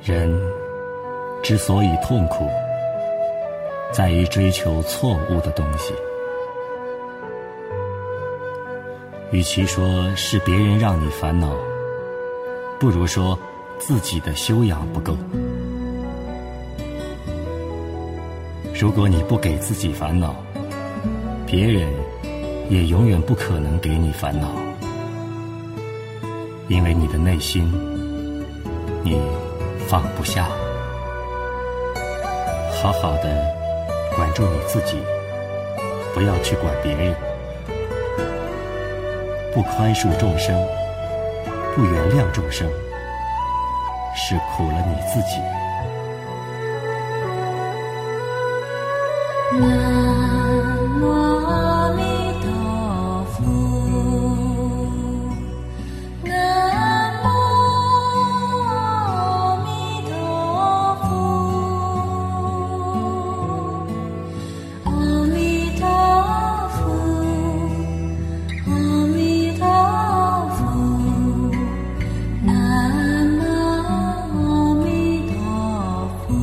人之所以痛苦，在于追求错误的东西。与其说是别人让你烦恼，不如说自己的修养不够。如果你不给自己烦恼，别人也永远不可能给你烦恼，因为你的内心你放不下。好好的管住你自己，不要去管别人。不宽恕众生，不原谅众生，是苦了你自己。 南无阿弥陀佛，南无阿弥陀佛，阿弥陀佛，阿弥陀佛，南无阿弥陀佛。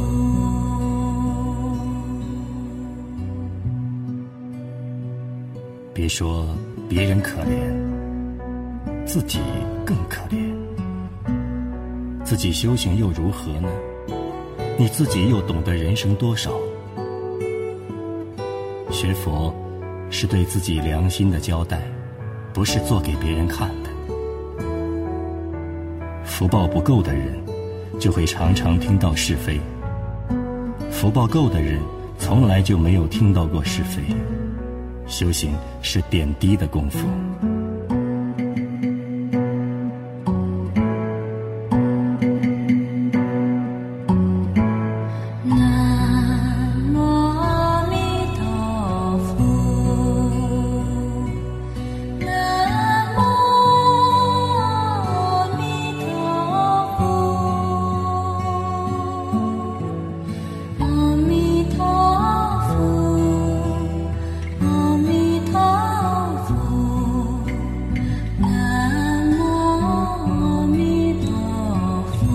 别说别人可怜，自己更可怜。自己修行又如何呢？你自己又懂得人生多少？学佛是对自己良心的交代，不是做给别人看的。福报不够的人，就会常常听到是非；福报够的人，从来就没有听到过是非。修行是点滴的功夫。 南无阿弥陀佛，南无阿弥陀佛，阿弥陀佛，阿弥陀佛，南无阿弥陀佛。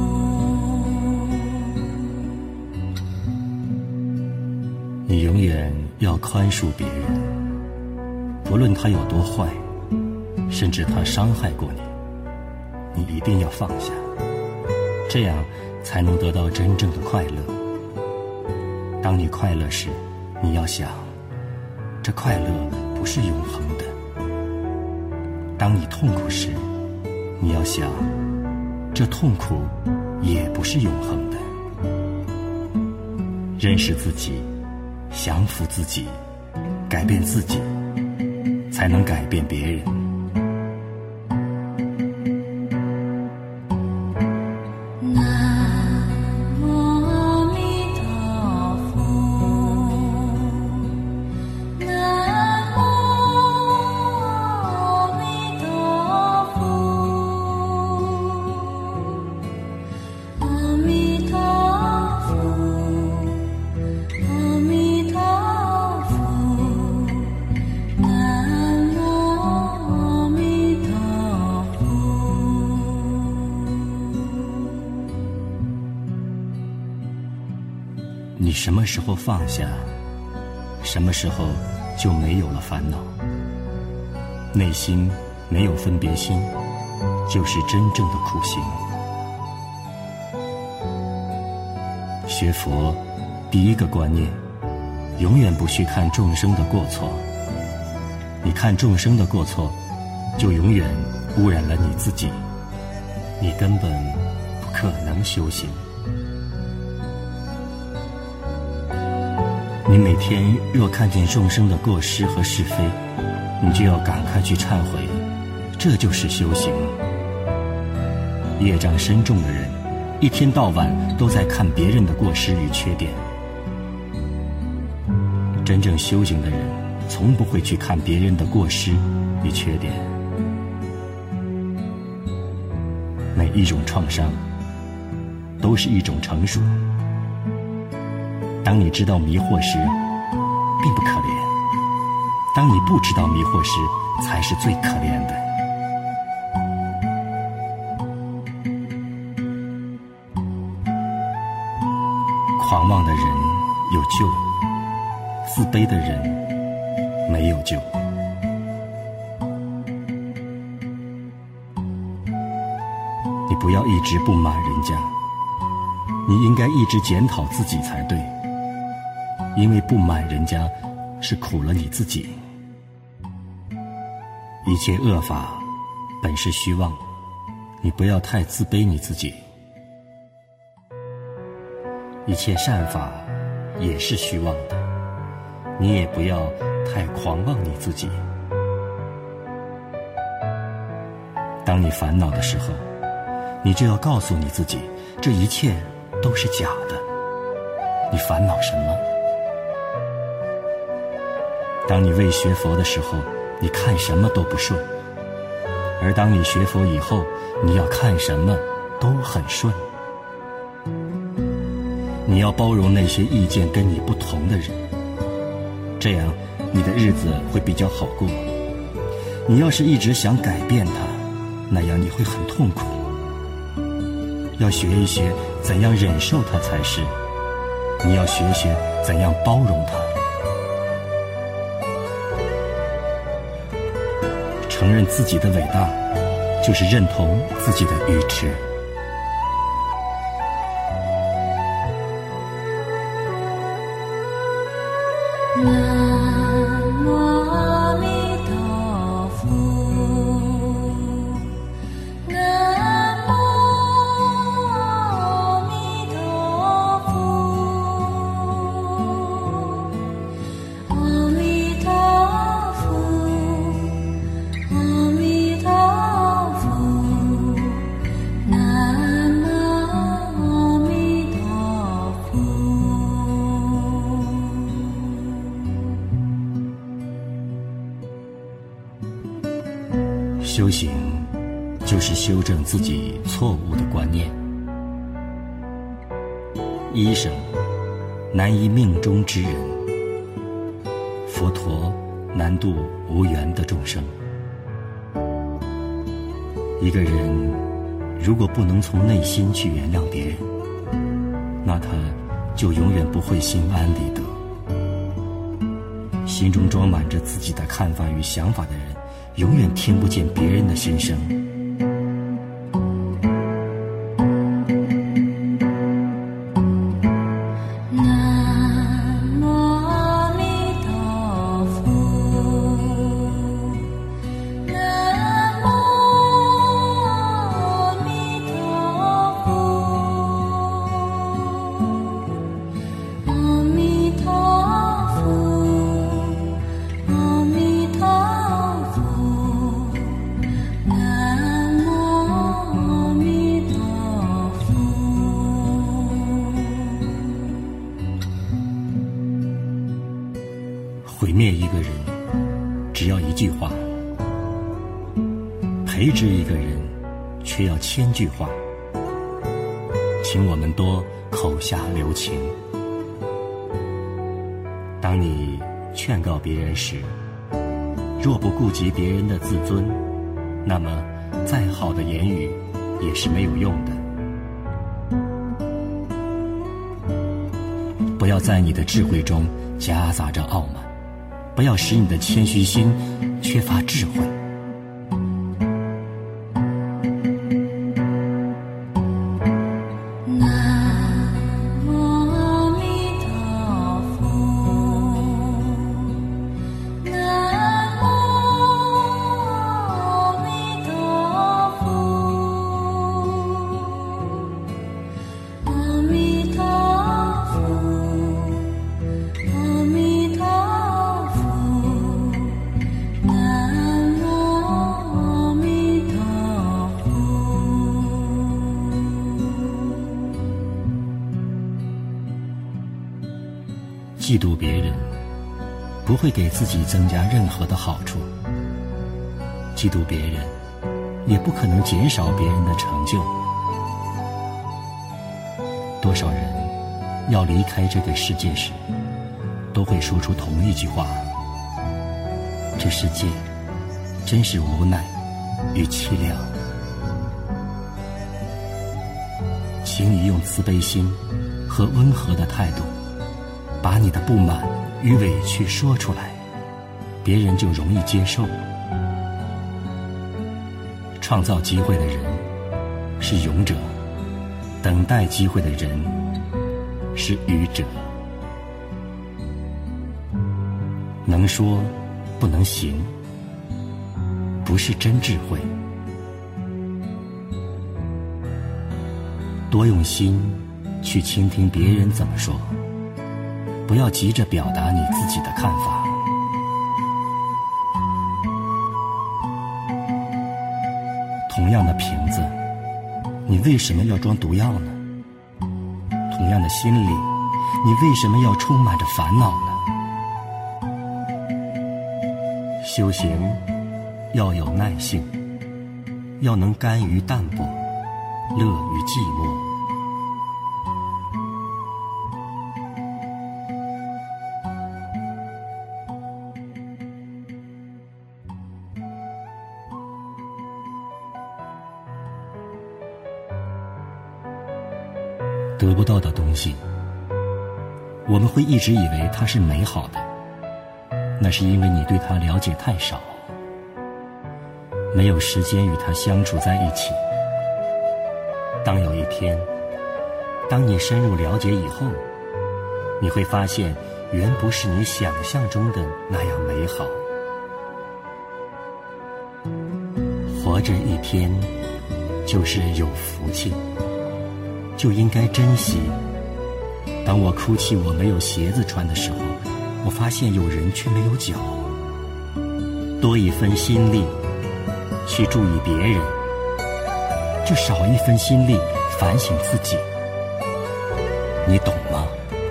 你永远要宽恕别人，不论他有多坏，甚至他伤害过你，你一定要放下，这样才能得到真正的快乐。当你快乐时，你要想，这快乐不是永恒的；当你痛苦时，你要想，这痛苦也不是永恒的。认识自己，降服自己，改变自己，才能改变别人。 南无阿弥陀佛，南无阿弥陀佛，阿弥陀佛，阿弥陀佛，南无阿弥陀佛。 你什么时候放下，什么时候就没有了烦恼。内心没有分别心，就是真正的苦行。学佛第一个观念，永远不去看众生的过错。你看众生的过错，就永远污染了你自己，你根本不可能修行。你每天若看见众生的过失和是非，你就要赶快去忏悔，这就是修行。业障深重的人，一天到晚都在看别人的过失与缺点。真正修行的人，从不会去看别人的过失与缺点。每一种创伤都是一种成熟。当你知道迷惑时，并不可怜；当你不知道迷惑时，才是最可怜的。 狂妄的人有救，自卑的人没有救。你不要一直不满人家，你应该一直检讨自己才对，因为不满人家是苦了你自己。一切恶法本是虚妄，你不要太自卑你自己。一切善法也是虚妄的，你也不要太狂妄你自己。当你烦恼的时候，你就要告诉你自己，这一切都是假的，你烦恼什么？当你未学佛的时候，你看什么都不顺，而当你学佛以后，你要看什么都很顺。你要包容那些意见跟你不同的人，这样你的日子会比较好过。你要是一直想改变他，那样你会很痛苦。要学一学怎样忍受他才是，你要学学怎样包容他。承认自己的伟大，就是认同自己的愚痴。 南无阿弥陀佛，南无阿弥陀佛，阿弥陀佛，阿弥陀佛，南无阿弥陀佛。 修行就是修正自己错误的观念。医生难医命中之人，佛陀难度无缘的众生。一个人如果不能从内心去原谅别人，那他就永远不会心安理得。心中装满着自己的看法与想法的人，永远听不见别人的心声。 南无阿弥陀佛，南无阿弥陀佛，阿弥陀佛，阿弥陀佛。南无阿弥陀佛。 毁灭一个人只要一句话，培植一个人却要1000句话。请我们多口下留情。当你劝告别人时，若不顾及别人的自尊，那么再好的言语也是没有用的。不要在你的智慧中夹杂着傲慢，不要使你的谦虚心缺乏智慧。 南无阿弥陀佛，南无阿弥陀佛，阿弥陀佛，阿弥陀佛，南无阿弥陀佛。 嫉妒别人不会给自己增加任何的好处，嫉妒别人也不可能减少别人的成就。多少人要离开这个世界时，都会说出同一句话：这世界真是无奈与凄凉。请你用慈悲心和和温和的态度，把你的不满与委屈说出来，别人就容易接受。创造机会的人是勇者，等待机会的人是愚者。能说不能行，不是真智慧。多用心去倾听别人怎么说，不要急着表达你自己的看法。同样的瓶子，你为什么要装毒药呢？同样的心理，你为什么要充满着烦恼呢？修行要有耐性，要能甘于淡泊，乐于寂寞。得不到的东西，我们会一直以为它是美好的，那是因为你对它了解太少，没有时间与它相处在一起。当有一天，当你深入了解以后，你会发现原不是你想象中的那样美好。活着一天就是有福气，就应该珍惜。当我哭泣我没有鞋子穿的时候，我发现有人却没有脚。多一分心力去注意别人，就少一分心力反省自己。你懂吗？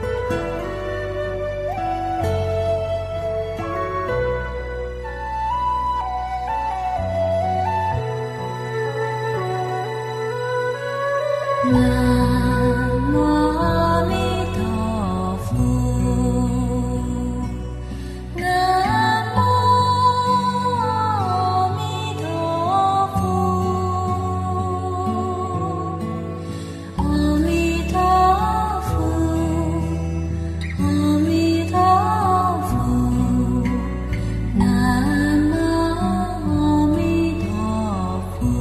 南无阿弥陀佛，南无阿弥陀佛，阿弥陀佛，阿弥陀佛，南无阿弥陀佛。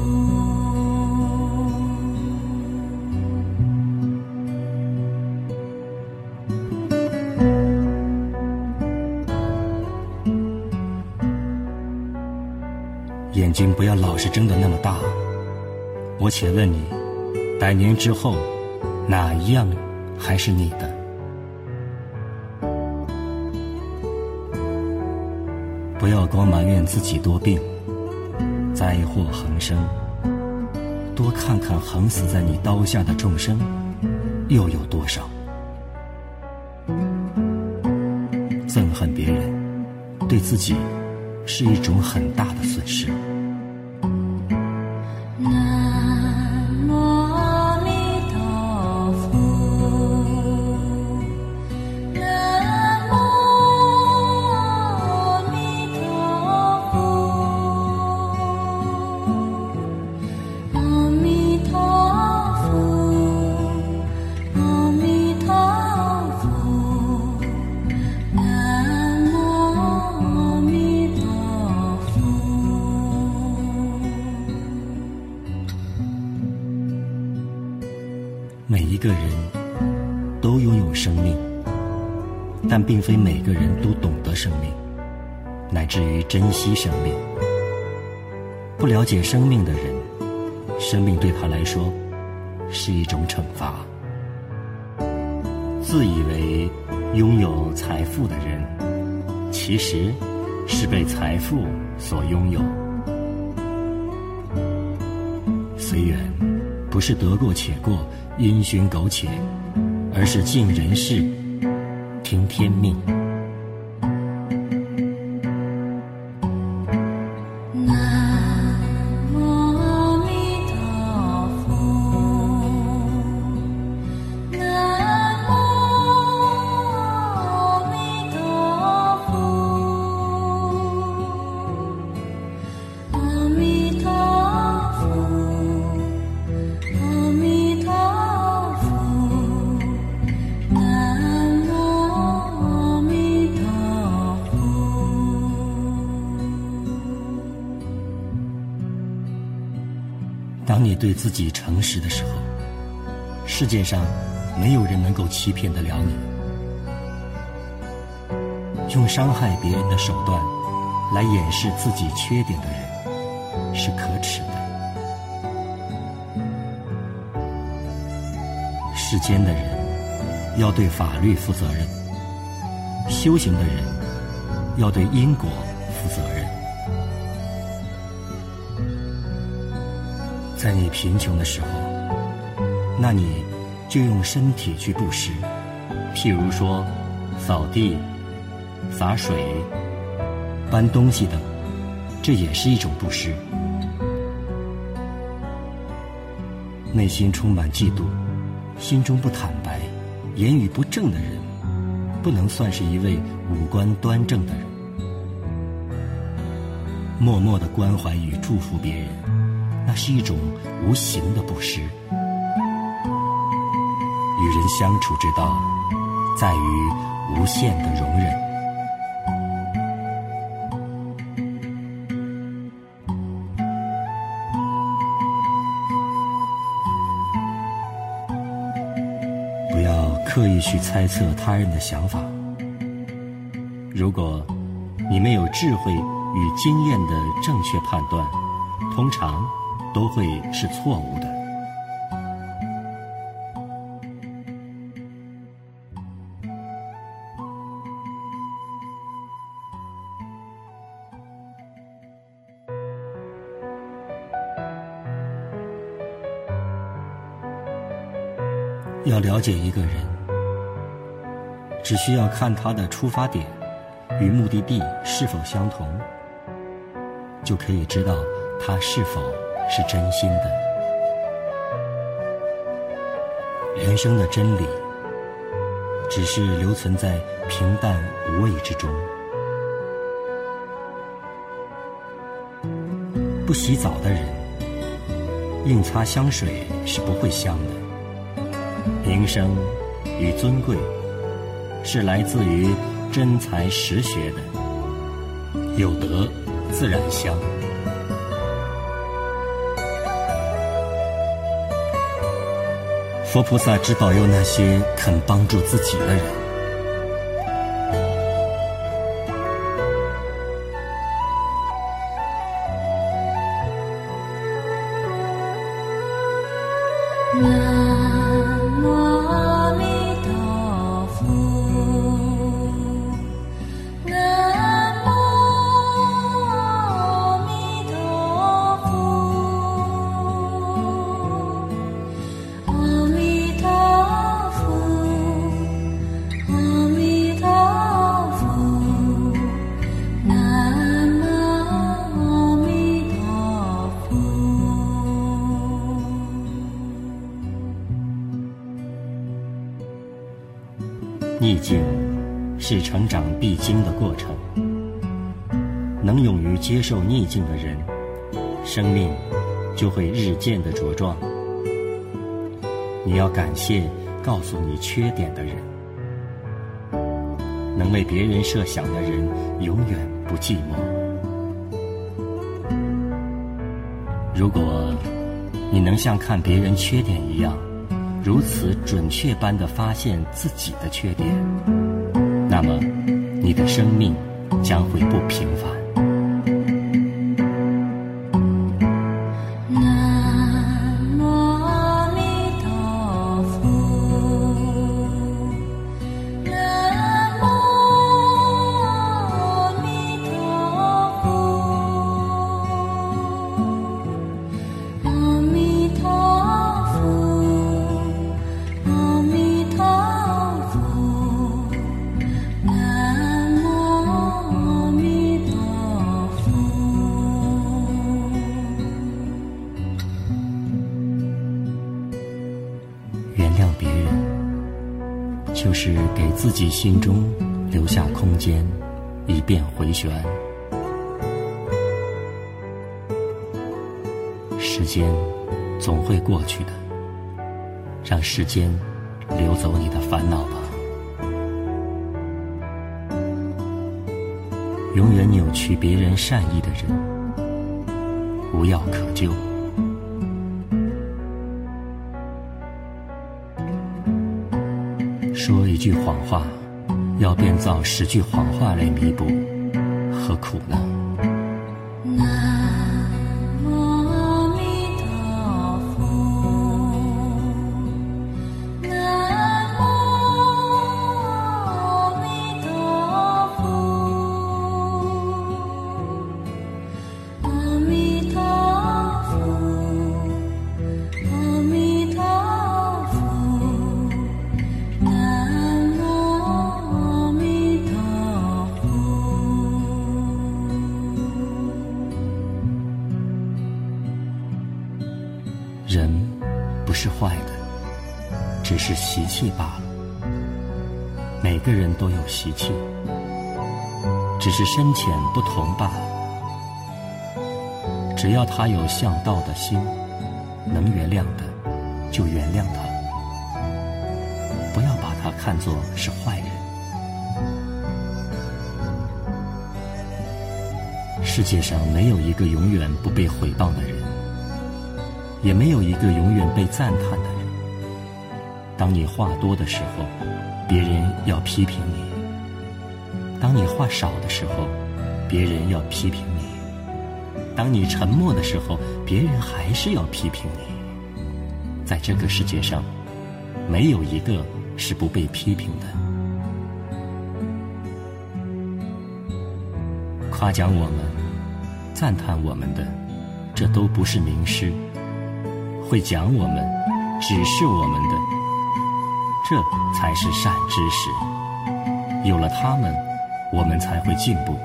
眼睛不要老是睁得那么大。我且问你，100年之后，哪一样还是你的？不要光埋怨自己多病，灾祸横生，多看看横死在你刀下的众生又有多少。憎恨别人，对自己是一种很大的损失。 南无阿弥陀佛，南无阿弥陀佛，阿弥陀佛，阿弥陀佛，南无阿弥陀佛。 每一个人都拥有生命，但并非每个人都懂得生命，乃至于珍惜生命。不了解生命的人，生命对他来说是一种惩罚。自以为拥有财富的人，其实是被财富所拥有。随缘不是得过且过，因循苟且，而是尽人事，听天命。 南无阿弥陀佛，南无阿弥陀佛，阿弥陀佛，阿弥陀佛， 当你对自己诚实的时候，世界上没有人能够欺骗得了你。用伤害别人的手段来掩饰自己缺点的人是可耻的。世间的人要对法律负责任，修行的人要对因果负责任。在你贫穷的时候，那你就用身体去布施，譬如说扫地、洒水、搬东西等，这也是一种布施。内心充满嫉妒，心中不坦白，言语不正的人，不能算是一位五官端正的人。默默的关怀与祝福别人，那是一种无形的布施。与人相处之道，在于无限的容忍。不要刻意去猜测他人的想法。如果你没有智慧与经验的正确判断，通常都会是错误的。要了解一个人，只需要看他的出发点与目的地是否相同，就可以知道他是否是真心的。人生的真理只是留存在平淡无味之中。不洗澡的人硬擦香水是不会香的。名声与尊贵是来自于真才实学的，有德自然香。佛菩萨只保佑那些肯帮助自己的人。逆境是成长必经的过程，能勇于接受逆境的人，生命就会日渐的茁壮。你要感谢告诉你缺点的人，能为别人设想的人永远不寂寞。如果你能像看别人缺点一样，如此准确般地发现自己的缺点，那么你的生命将会不平凡。就是给自己心中留下空间，以便回旋。时间总会过去的，让时间流走你的烦恼吧。永远扭曲别人善意的人，无药可救。 说一句谎话，要编造10句谎话来弥补，何苦呢？人不是坏的，只是习气罢了。每个人都有习气，只是深浅不同罢了。只要他有向道的心，能原谅的就原谅他，不要把他看作是坏人。世界上没有一个永远不被毁谤的人，也没有一个永远被赞叹的人。当你话多的时候，别人要批评你；当你话少的时候，别人要批评你；当你沉默的时候，别人还是要批评你。在这个世界上，没有一个是不被批评的。夸奖我们、赞叹我们的，这都不是名师；会讲我们、指示我们的，这才是善知识。有了他们，我们才会进步。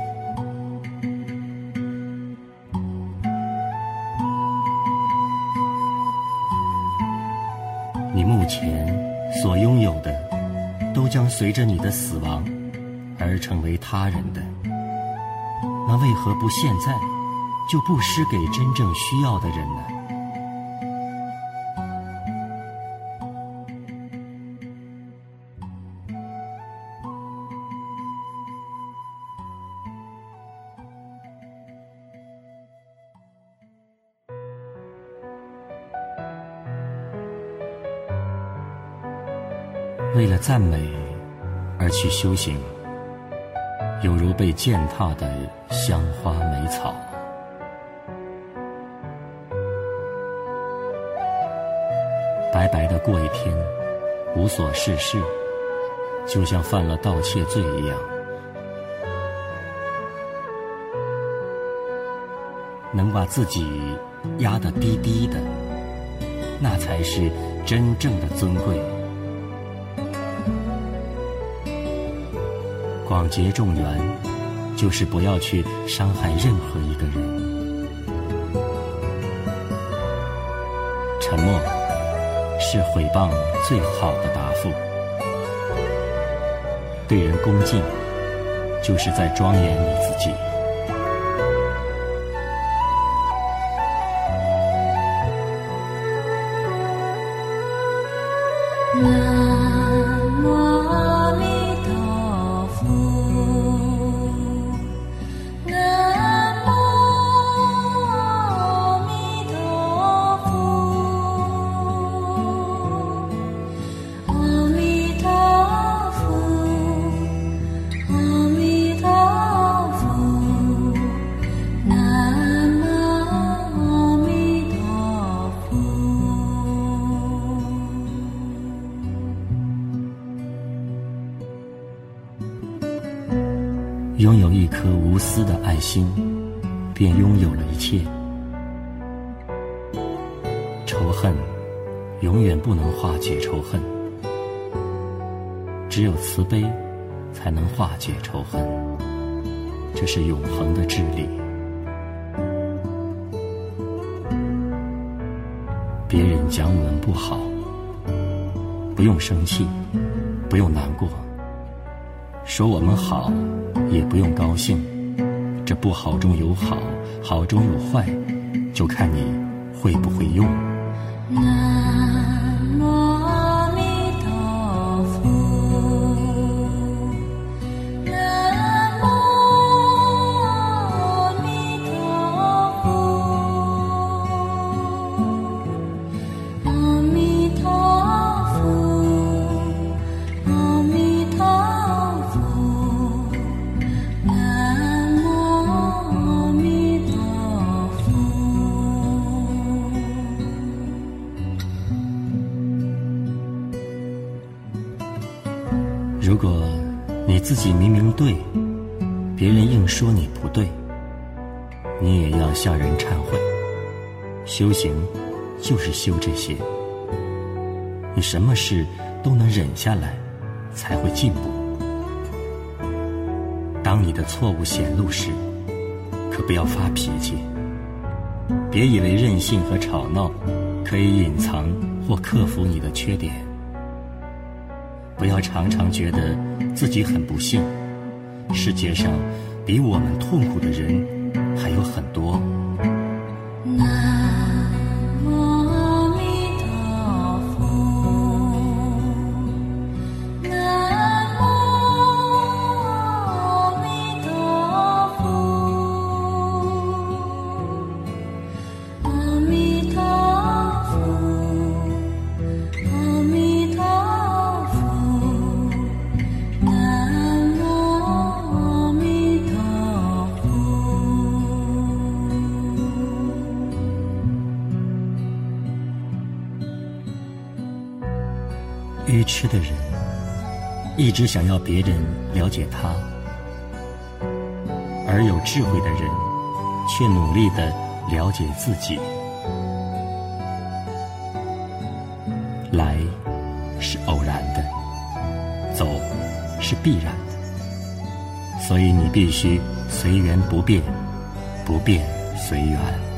你目前所拥有的，都将随着你的死亡而成为他人的。那为何不现在就布施给真正需要的人呢？为了赞美而去修行，有如被践踏的香花美草。白白的过一天，无所事事，就像犯了盗窃罪一样。能把自己压得低低的，那才是真正的尊贵。广结众缘，就是不要去伤害任何一个人。沉默是毁谤最好的答复。对人恭敬，就是在庄严你自己。拥有一颗无私的爱心，便拥有了一切。仇恨永远不能化解仇恨，只有慈悲才能化解仇恨，这是永恒的智理。别人讲我们不好，不用生气，不用难过；说我们好，也不用高兴。这不好中有好，好中有坏，就看你会不会用。 南无阿弥陀佛，南无阿弥陀佛，阿弥陀佛，阿如果你自己明明对，别人硬说你不对，你也要向人忏悔。修行就是修这些，你什么事都能忍下来，才会进步。当你的错误显露时，可不要发脾气，别以为任性和吵闹可以隐藏或克服你的缺点。不要常常觉得自己很不幸，世界上比我们痛苦的人还有很多。愚痴的人一直想要别人了解他，而有智慧的人却努力地了解自己。来是偶然的，走是必然的，所以你必须随缘不变，不变随缘。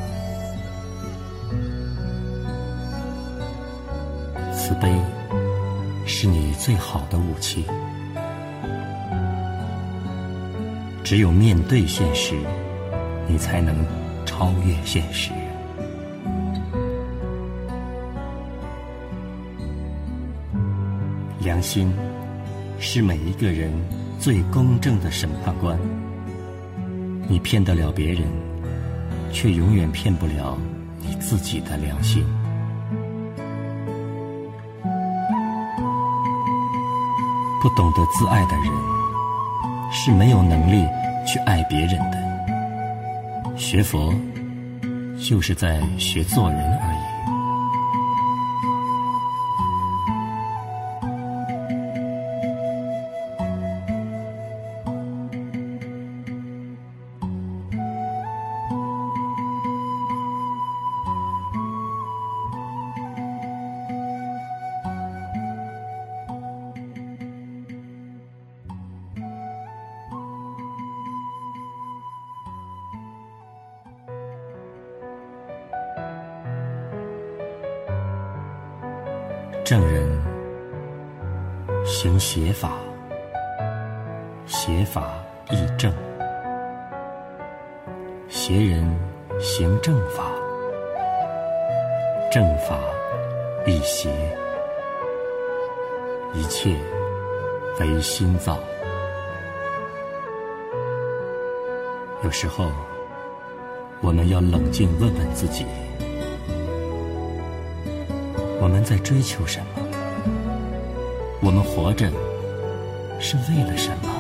慈悲是你最好的武器。只有面对现实，你才能超越现实。良心是每一个人最公正的审判官。你骗得了别人，却永远骗不了你自己的良心。不懂得自爱的人是没有能力去爱别人的。学佛就是在学做人而已。正人行邪法，邪法亦正；邪人行正法，正法亦邪。一切为心造。有时候，我们要冷静问问自己，我们在追求什么？我们活着是为了什么？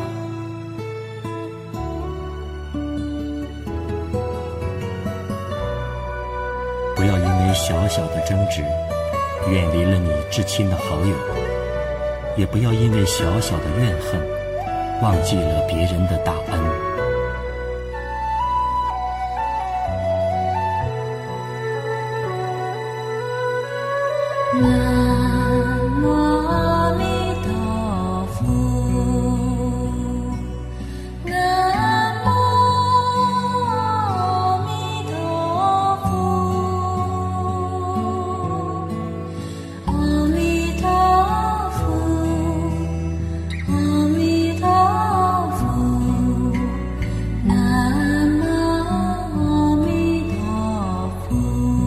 不要因为小小的争执远离了你至亲的好友，也不要因为小小的怨恨忘记了别人的大恩。 南无阿弥陀佛，南无阿弥陀佛，阿弥陀佛，阿弥陀佛，南无阿弥陀佛。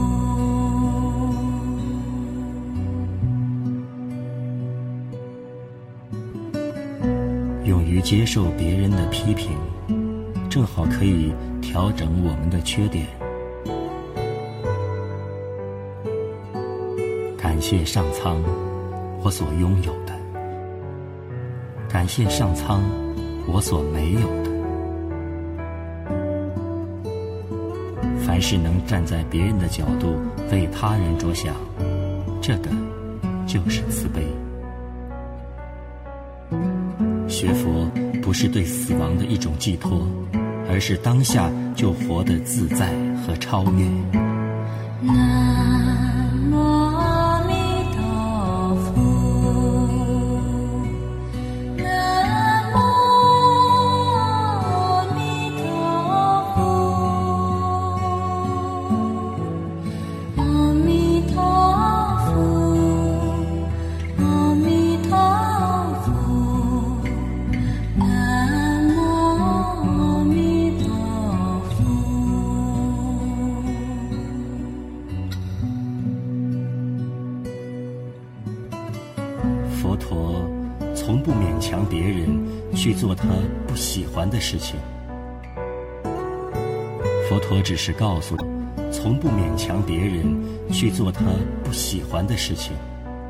勇于接受别人的批评，正好可以调整我们的缺点。感谢上苍我所拥有的，感谢上苍我所没有的。凡是能站在别人的角度为他人着想，这个就是慈悲。 学佛不是对死亡的一种寄托，而是当下就活得自在和超越。 南无阿弥陀佛，南无阿弥陀佛，阿弥陀佛，阿弥陀佛，南无阿弥陀佛。 佛陀从不勉强别人去做他不喜欢的事情。佛陀只是告诉，从不勉强别人去做他不喜欢的事情。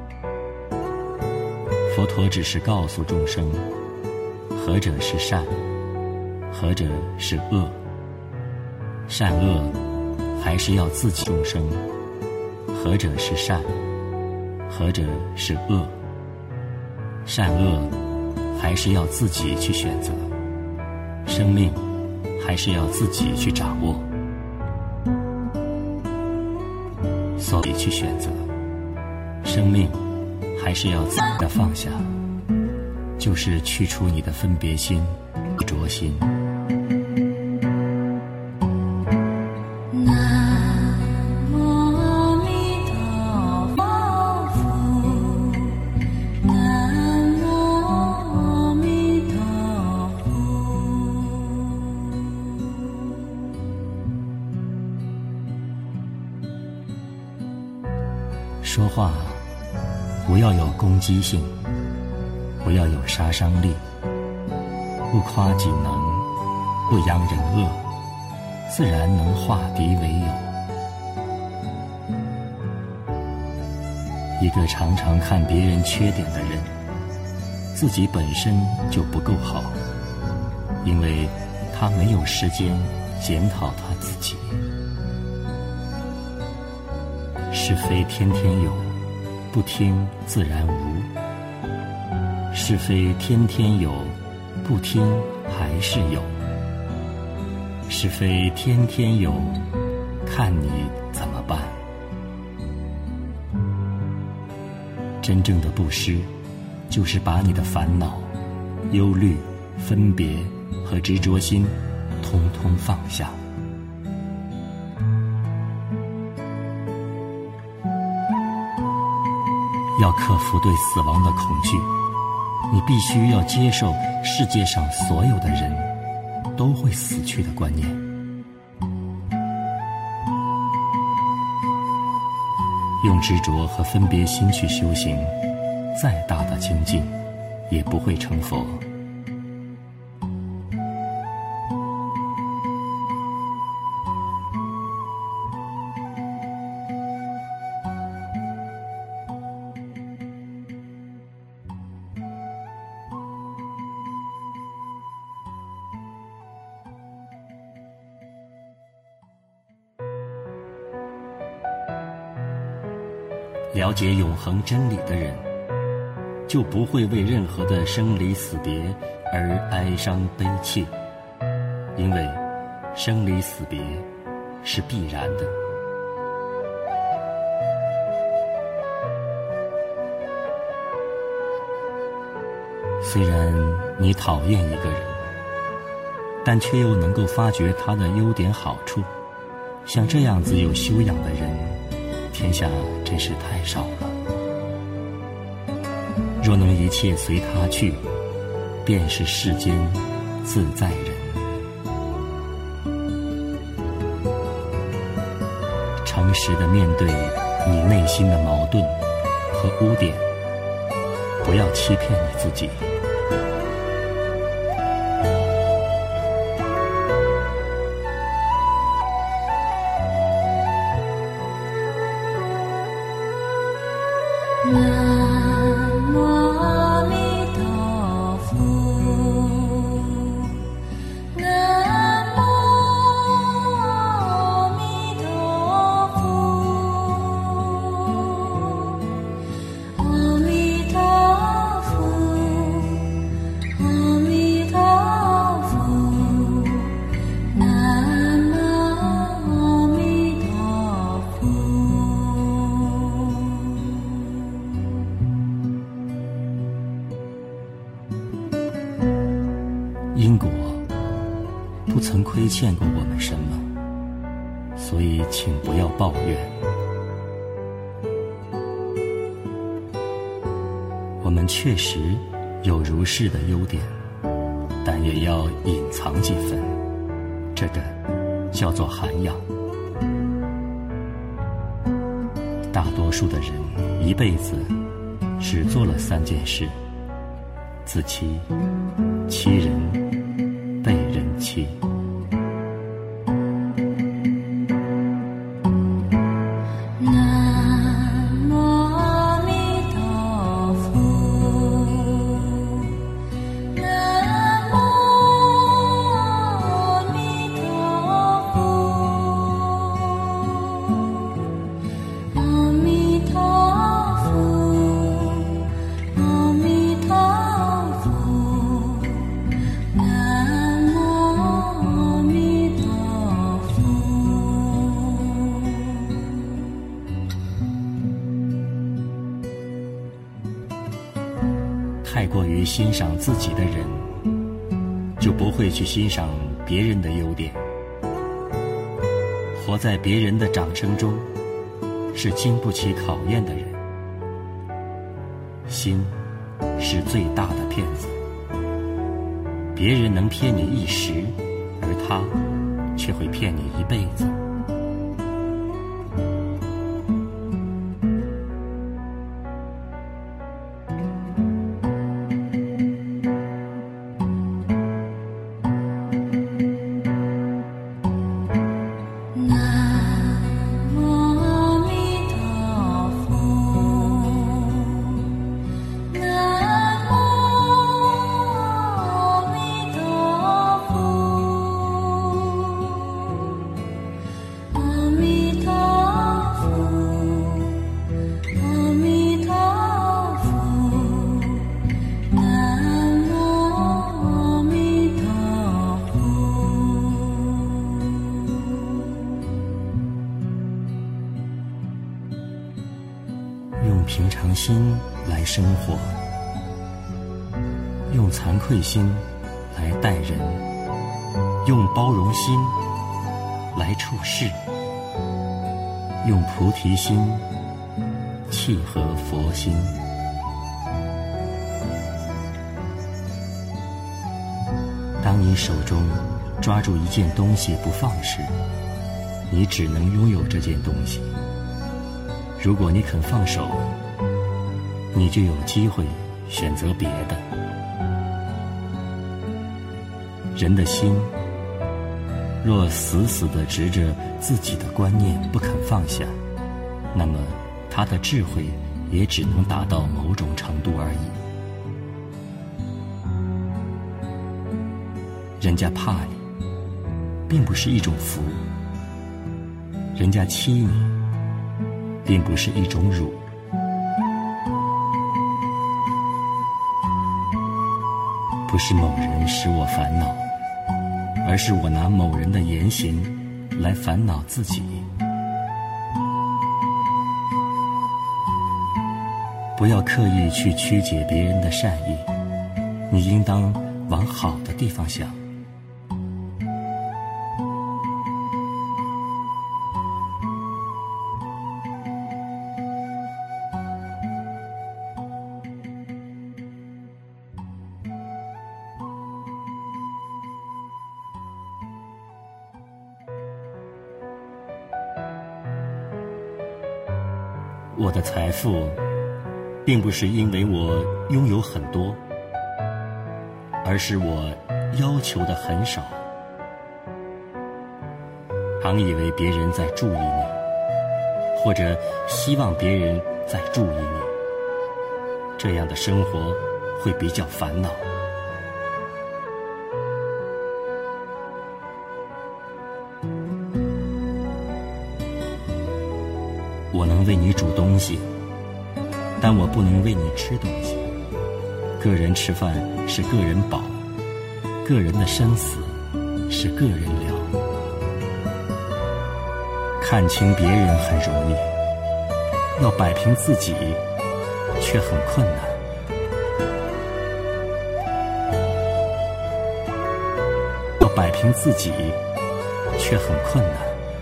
佛陀只是告诉众生，何者是善，何者是恶。善恶还是要自己众生，何者是善，何者是恶。善恶还是要自己去选择，生命还是要自己去掌握。所以去选择，生命还是要自己的放下，就是去除你的分别心、执着心。说话不要有攻击性，不要有杀伤力，不夸己能，不扬人恶，自然能化敌为友。一个常常看别人缺点的人，自己本身就不够好，因为他没有时间检讨他自己。是非天天有，不听自然无。是非天天有，不听还是有。是非天天有，看你怎么办。真正的布施，就是把你的烦恼、忧虑、分别和执着心通通放下。要克服对死亡的恐惧，你必须要接受世界上所有的人都会死去的观念。用执着和分别心去修行，再大的精进也不会成佛。了解永恒真理的人，就不会为任何的生离死别而哀伤悲切，因为生离死别是必然的。虽然你讨厌一个人，但却又能够发掘他的优点好处，像这样子有修养的人，天下真是太少了。若能一切随他去，便是世间自在人。诚实地面对你内心的矛盾和污点，不要欺骗你自己。 南无阿弥陀佛，南无阿弥陀佛，阿弥陀佛，阿不曾亏欠过我们什么，所以请不要抱怨。我们确实有如是的优点，但也要隐藏几分，这个叫做涵养。大多数的人一辈子只做了3件事：自欺、欺人、被人欺。太过于欣赏自己的人，就不会去欣赏别人的优点。活在别人的掌声中，是经不起考验的人。心是最大的骗子，别人能骗你一时，而他却会骗你一辈子。用平常心来生活，用惭愧心来待人，用包容心来处事，用菩提心契合佛心。当你手中抓住一件东西不放时，你只能拥有这件东西。如果你肯放手，你就有机会选择别的。人的心若死死地执着自己的观念不肯放下，那么他的智慧也只能达到某种程度而已。人家怕你，并不是一种福；人家欺你，并不是一种辱。不是某人使我烦恼，而是我拿某人的言行来烦恼自己。不要刻意去曲解别人的善意，你应当往好的地方想。我的财富并不是因为我拥有很多，而是我要求的很少。常以为别人在注意你，或者希望别人在注意你，这样的生活会比较烦恼。我能为你煮东西，但我不能为你吃东西。个人吃饭是个人饱，个人的生死是个人了。看清别人很容易，要摆平自己却很困难。要摆平自己却很困难。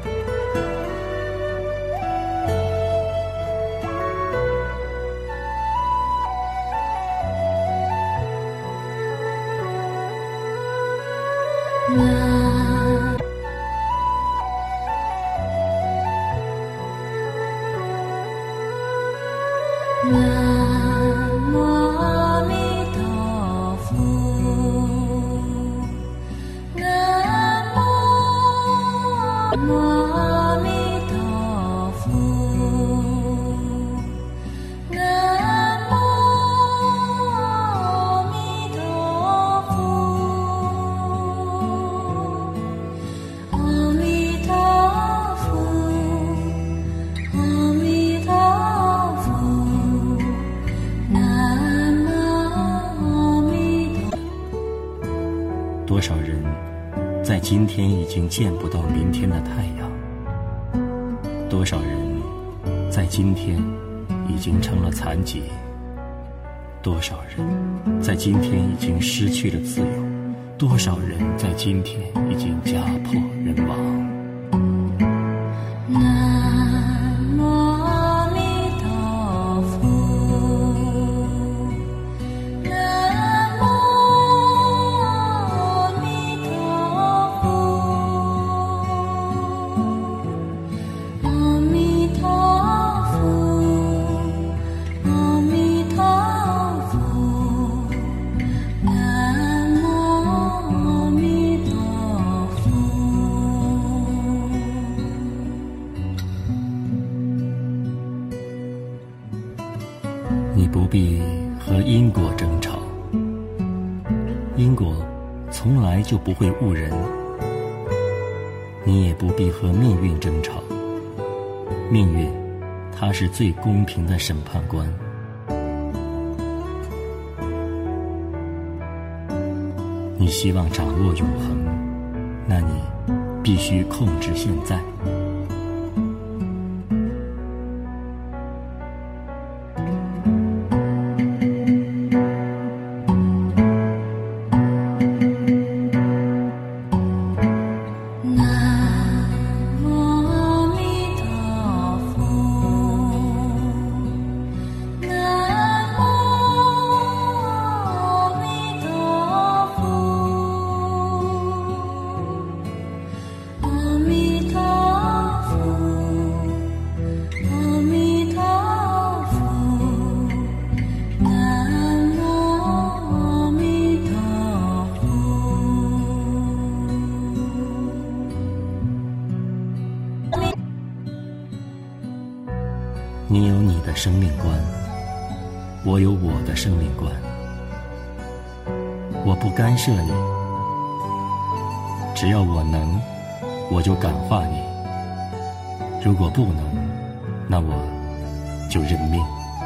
南无阿弥陀佛，南无阿弥陀佛，南无阿弥陀佛，阿弥陀佛，阿弥陀佛。 多少人在今天已经见不到明天的太阳？多少人在今天已经成了残疾？多少人在今天已经失去了自由？多少人在今天已经家破人亡？你不必和因果争吵，因果从来就不会误人。你也不必和命运争吵，命运它是最公平的审判官。你希望掌握永恒，那你必须控制现在。你有你的生命观，我有我的生命观。我不干涉你，只要我能，我就感化你；如果不能，那我就认命。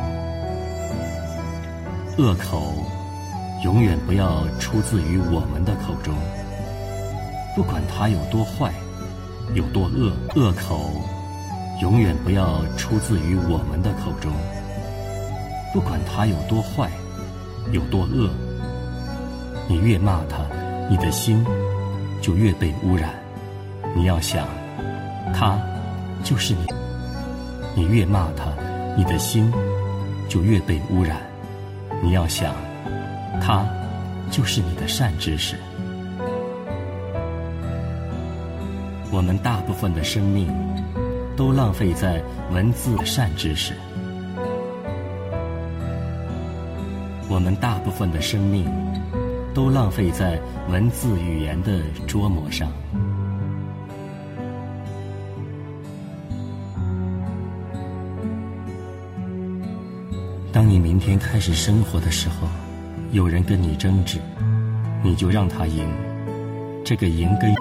恶口永远不要出自于我们的口中，不管它有多坏，有多恶，恶口永远不要出自于我们的口中，不管它有多坏，有多恶。你越骂它，你的心就越被污染。你要想，它就是你。你越骂它，你的心就越被污染。你要想，它就是你的善知识。我们大部分的生命都浪费在文字的善知识，我们大部分的生命都浪费在文字语言的琢磨上。当你明天开始生活的时候，有人跟你争执，你就让他赢。这个赢跟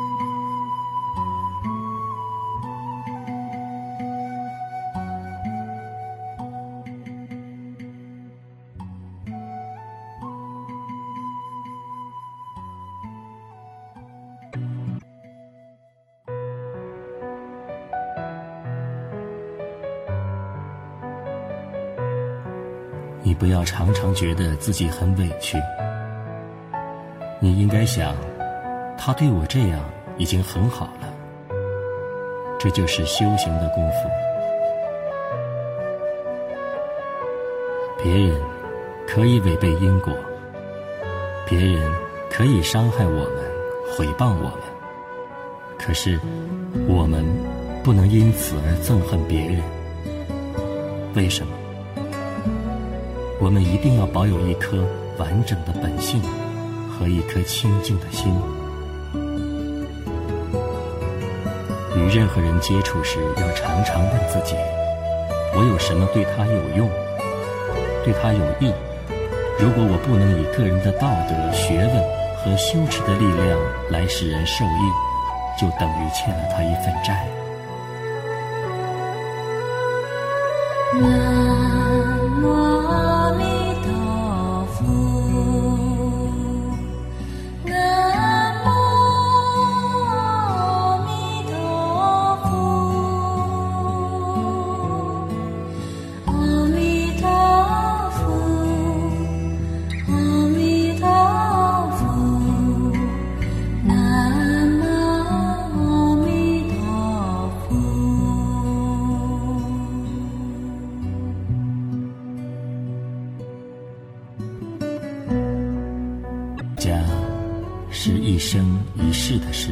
你不要常常觉得自己很委屈，你应该想， 他对我这样已经很好了。这就是修行的功夫。别人可以违背因果，别人可以伤害我们、毁谤我们，可是我们不能因此而憎恨别人。为什么？我们一定要保有一颗完整的本性和一颗清净的心。与任何人接触时，要常常问自己，我有什么对他有用，对他有益？如果我不能以个人的道德、学问和修持的力量来使人受益，就等于欠了他一份债。 南无阿弥陀佛，南无阿弥陀佛，阿弥陀佛，阿弥陀佛，南无阿弥陀佛。 家是一生一世的事，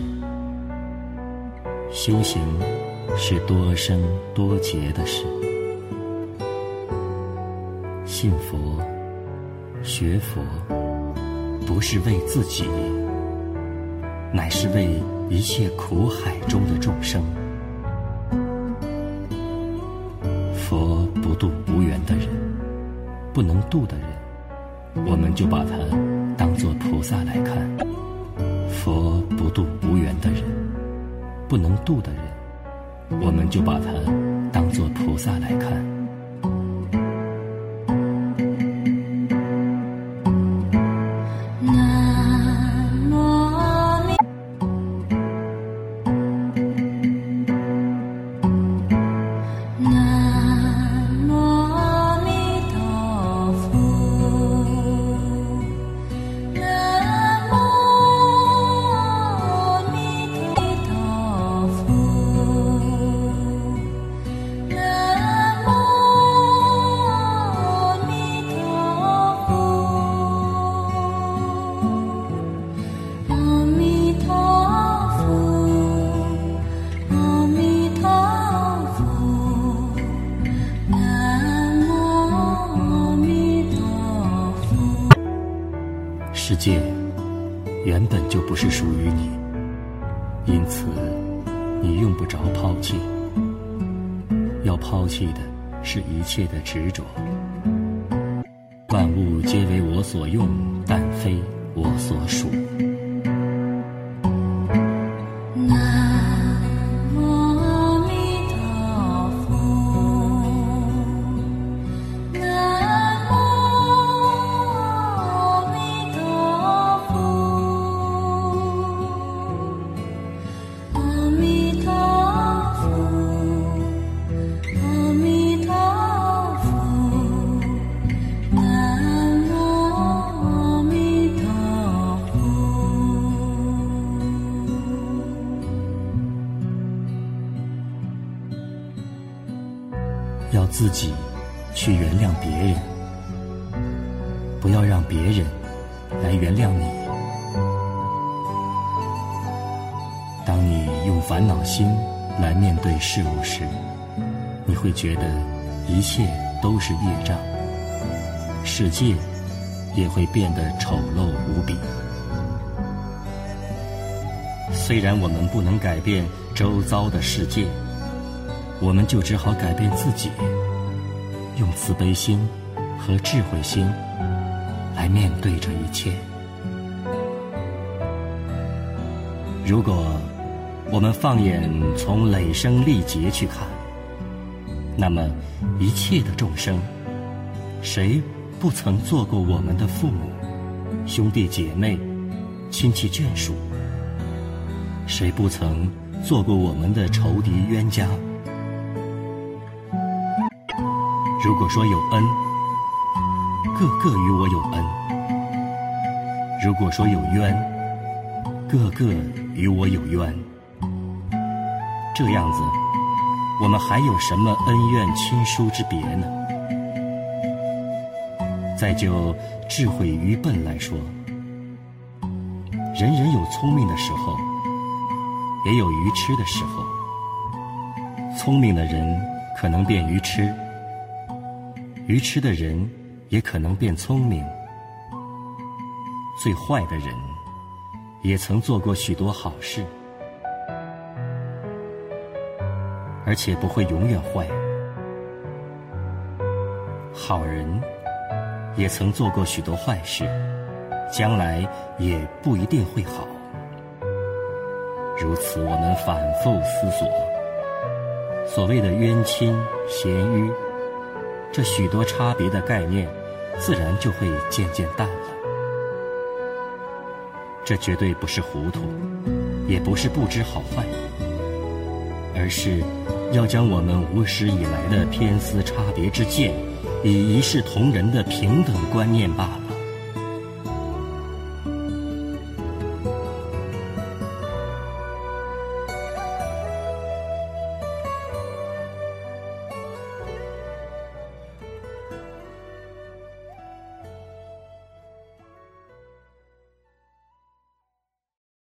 修行是多生多劫的事。信佛、学佛，不是为自己，乃是为一切苦海中的众生。佛不度无缘的人，不能度的人，我们就把他当作菩萨来看。佛不度无缘的人，不能度的人，我们就把他当作菩萨来看。 南无阿弥，南无阿弥陀佛，南无阿弥陀佛，南无阿弥陀佛。阿弥陀佛，阿弥陀佛，南无阿弥陀佛。 世界原本就不是属于你，因此你用不着抛弃。要抛弃的是一切的执着。万物皆为我所用，但非我所属。 南无阿弥陀佛，南无阿弥陀佛，阿弥陀佛，阿弥陀佛，南无阿弥陀佛。 要自己去原谅别人，不要让别人来原谅你。当你用烦恼心来面对事物时，你会觉得一切都是业障，世界也会变得丑陋无比。虽然我们不能改变周遭的世界，我们就只好改变自己，用慈悲心和智慧心来面对这一切。如果我们放眼从累生历劫去看，那么一切的众生，谁不曾做过我们的父母、兄弟姐妹、亲戚眷属？谁不曾做过我们的仇敌冤家？如果说有恩，个个与我有恩；如果说有冤， 个个与我有冤。这样子，我们还有什么恩怨亲疏之别呢？再就智慧愚笨来说，人人有聪明的时候，也有愚痴的时候。聪明的人可能变愚痴，愚痴的人也可能变聪明。最坏的人也曾做过许多好事，而且不会永远坏。好人也曾做过许多坏事，将来也不一定会好。如此，我们反复思索，所谓的冤亲咸愚，这许多差别的概念，自然就会渐渐淡了。这绝对不是糊涂，也不是不知好坏，而是要将我们无始以来的偏私差别之见，以一视同仁的平等观念罢了。